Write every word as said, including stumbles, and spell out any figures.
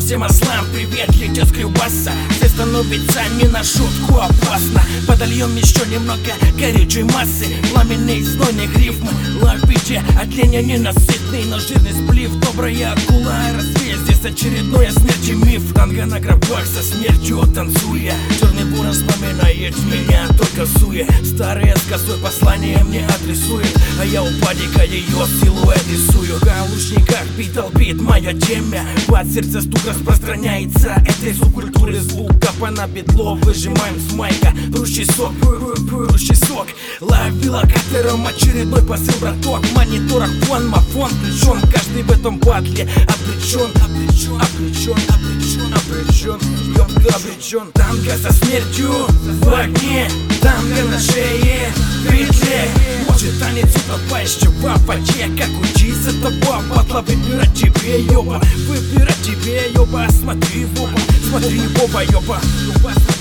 всем ослам, привет, летят с Кривбаса. Здесь становится не на шутку опасно. Подольем еще немного горючей массы. Пламенный знойных рифм, лавите от ления ненасытный, но жирный сплив. Добрая акула, развея здесь очередное смерть и миф. Танго на гробах со смертью танцуя. Черный буран вспоминает меня только в суе. Старые с косой послание мне адресует, а я у падика ее силуэт рисую. В галушниках бит долбит моя темя. Под сердце стук распространяется этой субкультуры звука. По битло выжимаем с майка прущий сок, прущий сок. Ловила катером очередной посыл, браток. В мониторах фон, мафон включен. Каждый в этом батле обречен, обречен, обречен, обречен, обречен, ёпта, обречен. Танго со смертью в огне, танго на шее, в петле. Может танец утопающего в воде, как учиться того батла. Выбирать тебе, ёба, выбирать тебе, ёба. Смотри в оба, смотри в оба, ёба.